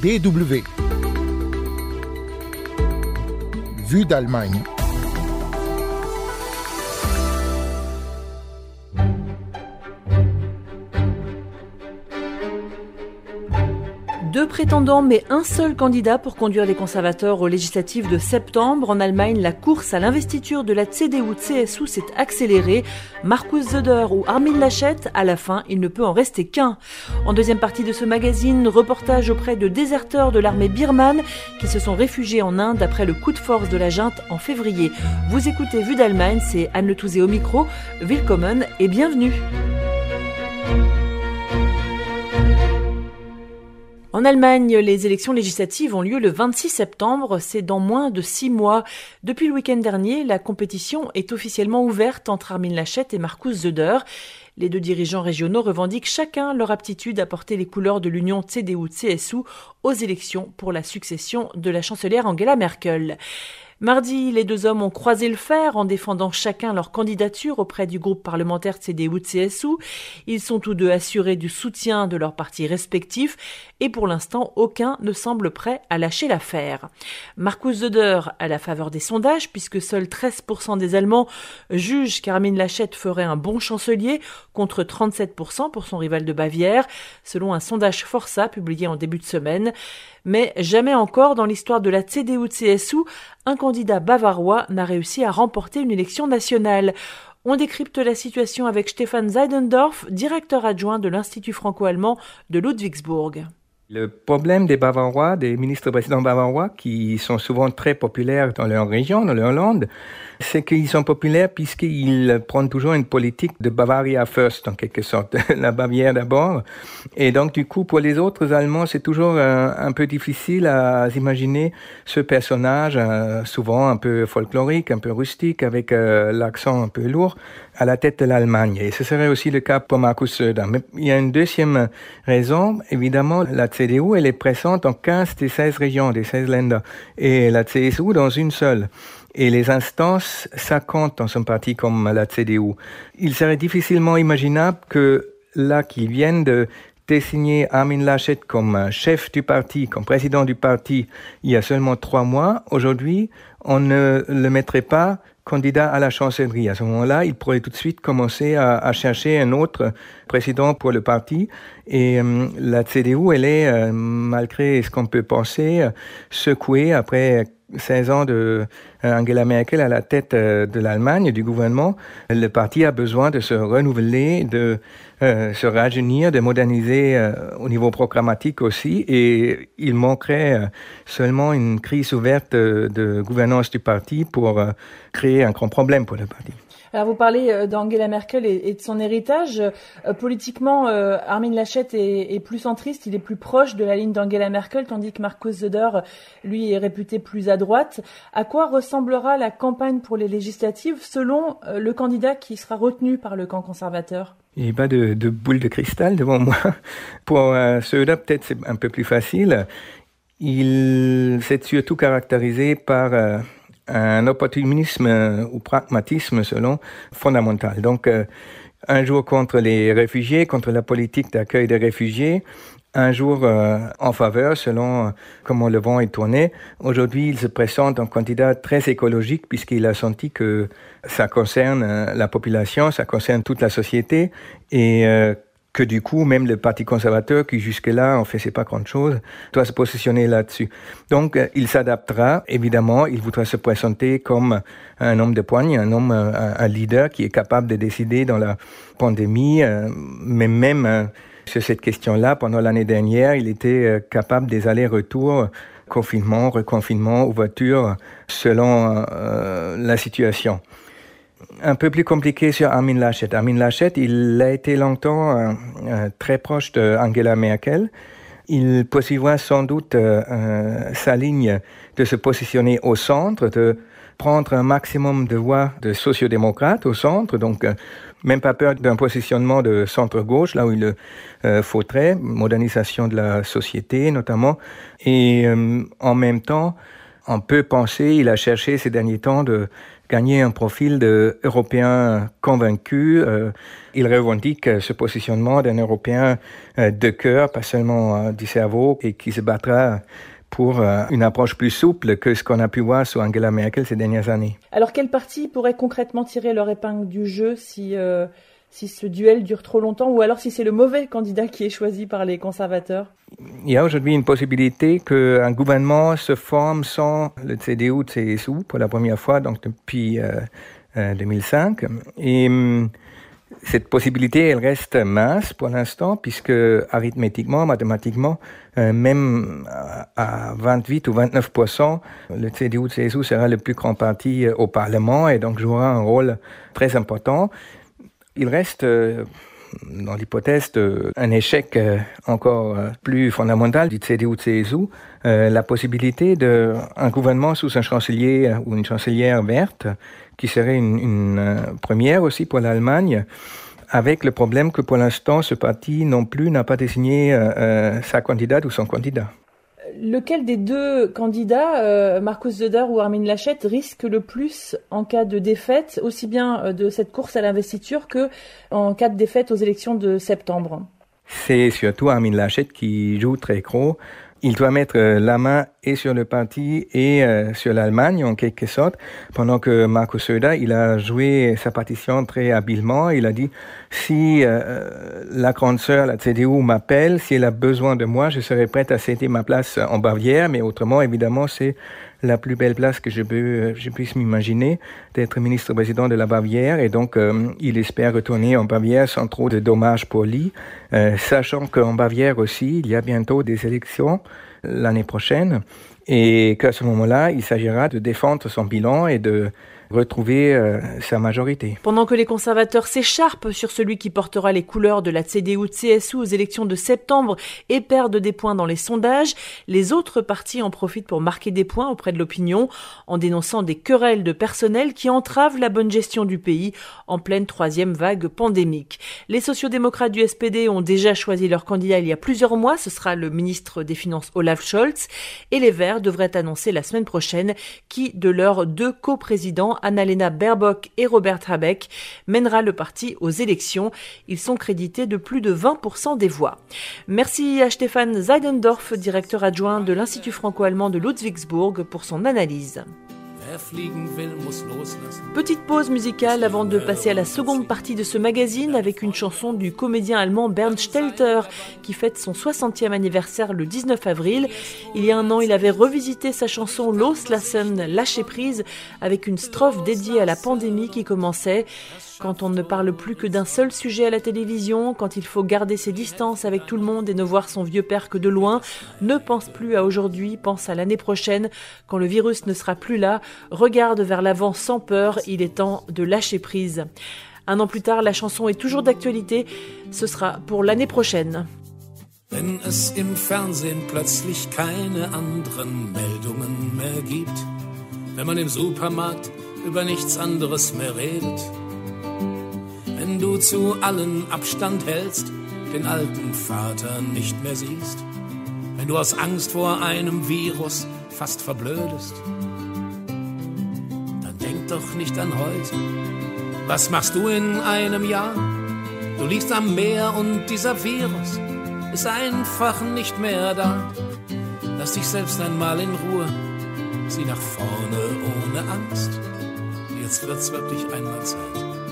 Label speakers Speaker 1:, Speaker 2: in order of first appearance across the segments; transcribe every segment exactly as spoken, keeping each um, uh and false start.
Speaker 1: D W. Vue d'Allemagne.
Speaker 2: Deux prétendants, mais un seul candidat pour conduire les conservateurs aux législatives de septembre. En Allemagne, la course à l'investiture de la C D U-C S U s'est accélérée. Markus Söder ou Armin Laschet, à la fin, il ne peut en rester qu'un. En deuxième partie de ce magazine, reportage auprès de déserteurs de l'armée birmane qui se sont réfugiés en Inde après le coup de force de la junte en février. Vous écoutez Vue d'Allemagne, c'est Anne Le Touzé au micro. Willkommen et bienvenue. En Allemagne, les élections législatives ont lieu le vingt-six septembre, c'est dans moins de six mois. Depuis le week-end dernier, la compétition est officiellement ouverte entre Armin Laschet et Markus Söder. Les deux dirigeants régionaux revendiquent chacun leur aptitude à porter les couleurs de l'union C D U-C S U aux élections pour la succession de la chancelière Angela Merkel. Mardi, les deux hommes ont croisé le fer en défendant chacun leur candidature auprès du groupe parlementaire C D U-C S U. Ils sont tous deux assurés du soutien de leurs partis respectifs et pour l'instant, aucun ne semble prêt à lâcher l'affaire. Markus Söder à la faveur des sondages puisque seuls treize pour cent des Allemands jugent qu'Armin Laschet ferait un bon chancelier contre trente-sept pour cent pour son rival de Bavière, selon un sondage Forsa publié en début de semaine. Mais jamais encore dans l'histoire de la C D U-C S U, un candidat bavarois n'a réussi à remporter une élection nationale. On décrypte la situation avec Stefan Seidendorf, directeur adjoint de l'Institut franco-allemand de Ludwigsburg.
Speaker 3: Le problème des Bavarois, des ministres-présidents bavarois, qui sont souvent très populaires dans leur région, dans leur land, c'est qu'ils sont populaires puisqu'ils prennent toujours une politique de Bavaria first, en quelque sorte, la Bavière d'abord. Et donc, du coup, pour les autres Allemands, c'est toujours un, un peu difficile à imaginer ce personnage, euh, souvent un peu folklorique, un peu rustique, avec euh, l'accent un peu lourd, à la tête de l'Allemagne. Et ce serait aussi le cas pour Markus Söder. Mais il y a une deuxième raison. Évidemment, la C D U, elle est présente dans quinze des seize régions, des seize Länder. Et la C S U dans une seule. Et les instances, ça compte dans un parti comme la C D U. Il serait difficilement imaginable que là, qu'ils viennent de désigner Armin Laschet comme chef du parti, comme président du parti, il y a seulement trois mois, aujourd'hui, on ne le mettrait pas candidat à la chancellerie. À ce moment-là, il pourrait tout de suite commencer à, à chercher un autre président pour le parti. Et euh, la C D U, elle est, euh, malgré ce qu'on peut penser, secouée après seize ans de Angela Merkel à la tête de l'Allemagne, du gouvernement. Le parti a besoin de se renouveler, de euh, se rajeunir, de moderniser euh, au niveau programmatique aussi. Et il manquerait euh, seulement une crise ouverte de, de gouvernance du parti pour euh, créer un grand problème pour le parti.
Speaker 2: Alors vous parlez d'Angela Merkel et de son héritage. Euh, politiquement, euh, Armin Laschet est, est plus centriste, il est plus proche de la ligne d'Angela Merkel, tandis que Markus Söder, lui, est réputé plus à droite. À quoi ressemblera la campagne pour les législatives selon euh, le candidat qui sera retenu par le camp conservateur ?
Speaker 3: Il n'y a pas de, de boule de cristal devant moi. Pour euh, Söder, peut-être c'est un peu plus facile. Il s'est surtout caractérisé par Euh, un opportunisme euh, ou pragmatisme selon fondamental. Donc, euh, un jour contre les réfugiés, contre la politique d'accueil des réfugiés, un jour euh, en faveur selon euh, comment le vent est tourné. Aujourd'hui, il se présente en candidat très écologique puisqu'il a senti que ça concerne euh, la population, ça concerne toute la société et euh, que du coup, même le Parti conservateur, qui jusque-là en faisait pas grand-chose, doit se positionner là-dessus. Donc, euh, il s'adaptera. Évidemment, il voudra se présenter comme un homme de poigne, un homme, un, un leader qui est capable de décider dans la pandémie, euh, mais même euh, sur cette question-là, pendant l'année dernière, il était euh, capable des allers-retours, confinement, reconfinement, ouverture, selon euh, la situation. Un peu plus compliqué sur Armin Laschet. Armin Laschet, il a été longtemps euh, euh, très proche d'Angela Merkel. Il poursuivra sans doute euh, euh, sa ligne de se positionner au centre, de prendre un maximum de voix de sociodémocrates au centre, donc euh, même pas peur d'un positionnement de centre-gauche, là où il euh, faudrait, modernisation de la société notamment. Et euh, en même temps, on peut penser, il a cherché ces derniers temps de gagner un profil d'Européen convaincu. Euh, il revendique ce positionnement d'un Européen euh, de cœur, pas seulement euh, du cerveau, et qui se battra pour euh, une approche plus souple que ce qu'on a pu voir sur Angela Merkel ces dernières années.
Speaker 2: Alors, quels partis pourraient concrètement tirer leur épingle du jeu si, euh, si ce duel dure trop longtemps, ou alors si c'est le mauvais candidat qui est choisi par les conservateurs?
Speaker 3: Il y a aujourd'hui une possibilité qu'un gouvernement se forme sans le C D U C S U pour la première fois, donc depuis euh, euh, deux mille cinq. Et hum, cette possibilité, elle reste mince pour l'instant, puisque arithmétiquement, mathématiquement, euh, même à vingt-huit ou vingt-neuf pour cent, le C D U C S U sera le plus grand parti au Parlement et donc jouera un rôle très important. Il reste, euh, dans l'hypothèse d'un échec euh, encore euh, plus fondamental du C D U C S U, euh, la possibilité d'un gouvernement sous un chancelier euh, ou une chancelière verte, qui serait une, une euh, première aussi pour l'Allemagne, avec le problème que pour l'instant, ce parti non plus n'a pas désigné euh, euh, sa candidate ou son candidat.
Speaker 2: Lequel des deux candidats, euh, Markus Söder ou Armin Laschet, risque le plus en cas de défaite, aussi bien de cette course à l'investiture que en cas de défaite aux élections de septembre?
Speaker 3: C'est surtout Armin Laschet qui joue très gros. Il doit mettre la main et sur le parti et euh, sur l'Allemagne, en quelque sorte, pendant que Markus Söder, il a joué sa partition très habilement. Il a dit, si euh, la grande sœur, la C D U, m'appelle, si elle a besoin de moi, je serai prête à céder ma place en Bavière, mais autrement, évidemment, c'est la plus belle place que je, peux, je puisse m'imaginer, d'être ministre-président de la Bavière, et donc euh, il espère retourner en Bavière sans trop de dommages pour lui, euh, sachant qu'en Bavière aussi, il y a bientôt des élections l'année prochaine, et qu'à ce moment-là, il s'agira de défendre son bilan et de retrouver euh, sa majorité.
Speaker 2: Pendant que les conservateurs s'écharpent sur celui qui portera les couleurs de la C D U C S U aux élections de septembre et perdent des points dans les sondages, les autres partis en profitent pour marquer des points auprès de l'opinion en dénonçant des querelles de personnel qui entravent la bonne gestion du pays en pleine troisième vague pandémique. Les sociodémocrates du S P D ont déjà choisi leur candidat il y a plusieurs mois, ce sera le ministre des Finances Olaf Scholz, et les Verts devraient annoncer la semaine prochaine qui de leurs deux coprésidents, Annalena Baerbock et Robert Habeck, mènera le parti aux élections. Ils sont crédités de plus de vingt pour cent des voix. Merci à Stefan Seidendorf, directeur adjoint de l'Institut franco-allemand de Ludwigsburg, pour son analyse. Petite pause musicale avant de passer à la seconde partie de ce magazine avec une chanson du comédien allemand Bernd Stelter qui fête son soixantième anniversaire le dix-neuf avril. Il y a un an, il avait revisité sa chanson Loslassen, lâcher prise, avec une strophe dédiée à la pandémie qui commençait. Quand on ne parle plus que d'un seul sujet à la télévision, quand il faut garder ses distances avec tout le monde et ne voir son vieux père que de loin, ne pense plus à aujourd'hui, pense à l'année prochaine, quand le virus ne sera plus là, regarde vers l'avant sans peur, il est temps de lâcher prise. Un an plus tard, la chanson est toujours d'actualité, ce sera pour l'année prochaine.
Speaker 4: Wenn es im Fernsehen plötzlich keine anderen Meldungen mehr gibt, wenn man im Supermarkt über nichts anderes mehr redet, wenn du zu allen Abstand hältst, den alten Vater nicht mehr siehst, wenn du aus Angst vor einem Virus fast verblödest, dann denk doch nicht an heute. Was machst du in einem Jahr? Du liegst am Meer und dieser Virus ist einfach nicht mehr da. Lass dich selbst einmal in Ruhe, sieh nach vorne ohne Angst. Jetzt wird's wirklich einmal Zeit.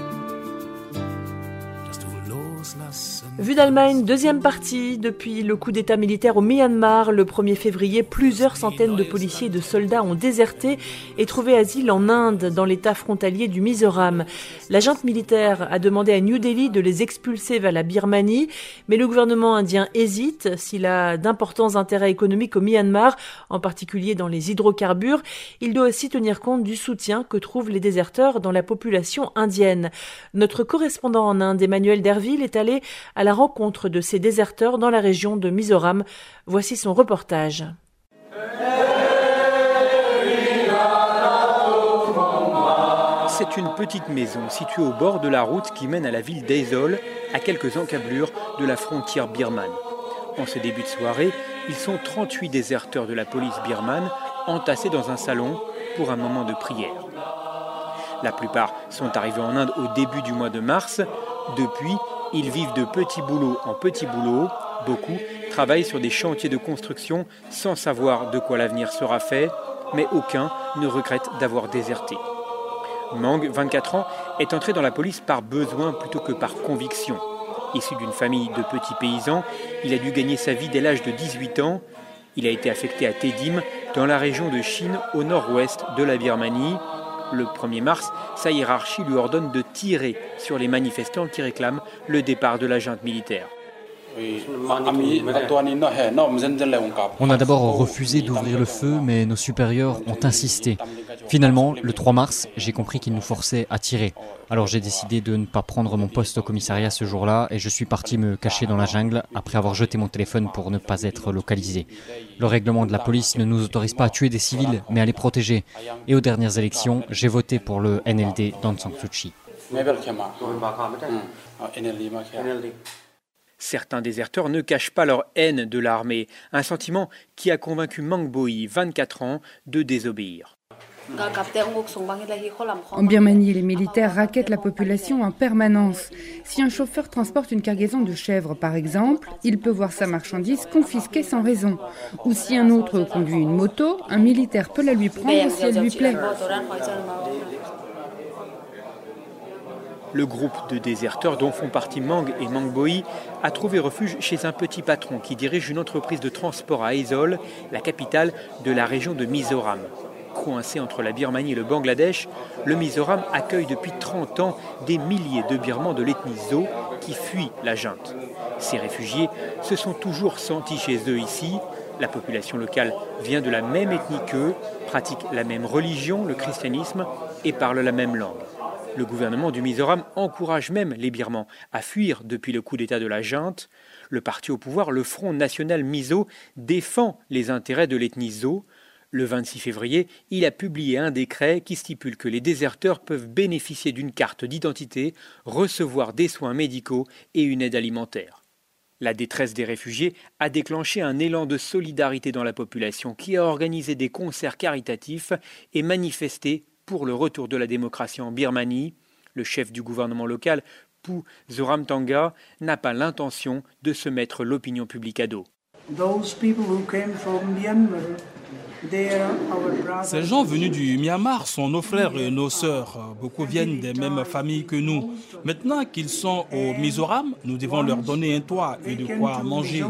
Speaker 2: Vue d'Allemagne, deuxième partie. Depuis le coup d'état militaire au Myanmar, le premier février, plusieurs centaines de policiers et de soldats ont déserté et trouvé asile en Inde, dans l'état frontalier du Mizoram. La junte militaire a demandé à New Delhi de les expulser vers la Birmanie, mais le gouvernement indien hésite. S'il a d'importants intérêts économiques au Myanmar, en particulier dans les hydrocarbures, il doit aussi tenir compte du soutien que trouvent les déserteurs dans la population indienne. Notre correspondant en Inde, Emmanuel Derville, est allé à la rencontre de ces déserteurs dans la région de Mizoram. Voici son reportage.
Speaker 5: C'est une petite maison située au bord de la route qui mène à la ville d'Aizol, à quelques encablures de la frontière birmane. En ce début de soirée, ils sont trente-huit déserteurs de la police birmane entassés dans un salon pour un moment de prière. La plupart sont arrivés en Inde au début du mois de mars. Depuis, ils vivent de petits boulots en petits boulots. Beaucoup travaillent sur des chantiers de construction sans savoir de quoi l'avenir sera fait, mais aucun ne regrette d'avoir déserté. Mang, vingt-quatre ans, est entré dans la police par besoin plutôt que par conviction. Issu d'une famille de petits paysans, il a dû gagner sa vie dès l'âge de dix-huit ans. Il a été affecté à Tedim, dans la région de Chine, au nord-ouest de la Birmanie. Le premier mars, sa hiérarchie lui ordonne de tirer sur les manifestants qui réclament le départ de la junte militaire.
Speaker 6: On a d'abord refusé d'ouvrir le feu, mais nos supérieurs ont insisté. Finalement, le trois mars, j'ai compris qu'ils nous forçaient à tirer. Alors j'ai décidé de ne pas prendre mon poste au commissariat ce jour-là et je suis parti me cacher dans la jungle après avoir jeté mon téléphone pour ne pas être localisé. Le règlement de la police ne nous autorise pas à tuer des civils, mais à les protéger. Et aux dernières élections, j'ai voté pour le N L D d'Aung San Suu Kyi.
Speaker 5: Certains déserteurs ne cachent pas leur haine de l'armée, un sentiment qui a convaincu Mang Boi, vingt-quatre ans, de désobéir.
Speaker 7: En Birmanie, les militaires rackettent la population en permanence. Si un chauffeur transporte une cargaison de chèvres, par exemple, il peut voir sa marchandise confisquée sans raison. Ou si un autre conduit une moto, un militaire peut la lui prendre si elle lui plaît.
Speaker 5: Le groupe de déserteurs dont font partie Mang et Mang Boi a trouvé refuge chez un petit patron qui dirige une entreprise de transport à Aizawl, la capitale de la région de Mizoram. Coincé entre la Birmanie et le Bangladesh, le Mizoram accueille depuis trente ans des milliers de Birmans de l'ethnie Zo qui fuient la junte. Ces réfugiés se sont toujours sentis chez eux ici. La population locale vient de la même ethnie qu'eux, pratique la même religion, le christianisme, et parle la même langue. Le gouvernement du Mizoram encourage même les Birmans à fuir depuis le coup d'État de la junte. Le parti au pouvoir, le Front National Mizo, défend les intérêts de l'ethnie Zo. Le vingt-six février, il a publié un décret qui stipule que les déserteurs peuvent bénéficier d'une carte d'identité, recevoir des soins médicaux et une aide alimentaire. La détresse des réfugiés a déclenché un élan de solidarité dans la population qui a organisé des concerts caritatifs et manifesté pour le retour de la démocratie en Birmanie. Le chef du gouvernement local, Pu Zoramthanga, n'a pas l'intention de se mettre l'opinion publique à dos.
Speaker 8: Ces gens venus du Myanmar sont nos frères et nos sœurs. Beaucoup viennent des mêmes familles que nous. Maintenant qu'ils sont au Mizoram, nous devons leur donner un toit et de quoi manger.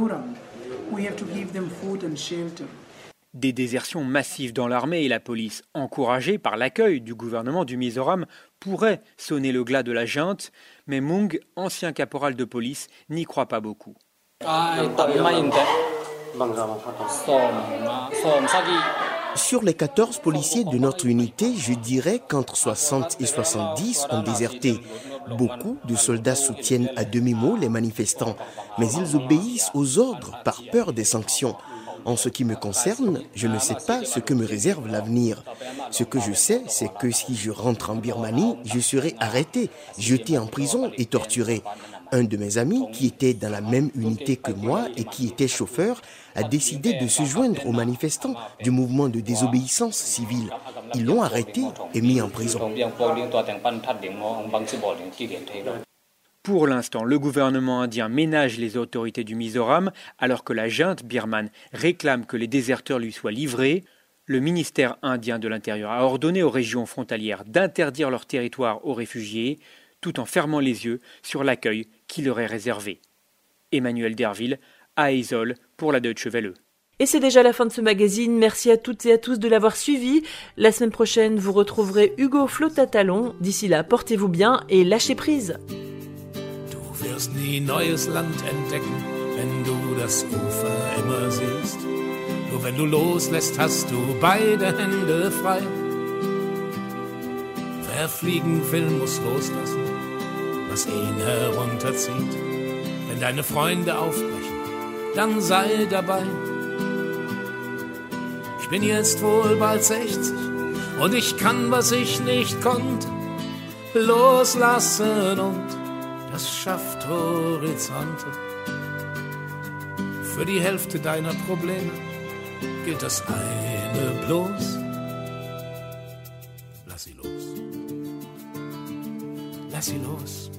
Speaker 5: Des désertions massives dans l'armée et la police, encouragées par l'accueil du gouvernement du Mizoram, pourraient sonner le glas de la junte, mais Mung, ancien caporal de police, n'y croit pas beaucoup.
Speaker 9: Sur les quatorze policiers de notre unité, je dirais qu'entre soixante et soixante-dix ont déserté. Beaucoup de soldats soutiennent à demi-mot les manifestants, mais ils obéissent aux ordres par peur des sanctions. En ce qui me concerne, je ne sais pas ce que me réserve l'avenir. Ce que je sais, c'est que si je rentre en Birmanie, je serai arrêté, jeté en prison et torturé. Un de mes amis, qui était dans la même unité que moi et qui était chauffeur, a décidé de se joindre aux manifestants du mouvement de désobéissance civile. Ils l'ont arrêté et mis en prison.
Speaker 5: Pour l'instant, le gouvernement indien ménage les autorités du Mizoram alors que la junte birmane réclame que les déserteurs lui soient livrés. Le ministère indien de l'Intérieur a ordonné aux régions frontalières d'interdire leur territoire aux réfugiés tout en fermant les yeux sur l'accueil qui leur est réservé. Emmanuel Derville, à Aizawl, pour la Deutsche Welle.
Speaker 2: Et c'est déjà la fin de ce magazine. Merci à toutes et à tous de l'avoir suivi. La semaine prochaine, vous retrouverez Hugo Flottatalon. D'ici là, portez-vous bien et lâchez prise.
Speaker 4: Du wirst nie neues Land entdecken, wenn du das Ufer immer siehst. Nur wenn du loslässt, hast du beide Hände frei. Wer fliegen will, muss loslassen, was ihn herunterzieht. Wenn deine Freunde aufbrechen, dann sei dabei. Ich bin jetzt wohl bald sechzig und ich kann, was ich nicht konnte, loslassen und das schafft Horizonte. Für die Hälfte deiner Probleme gilt das eine bloß: lass sie los. lass sie los.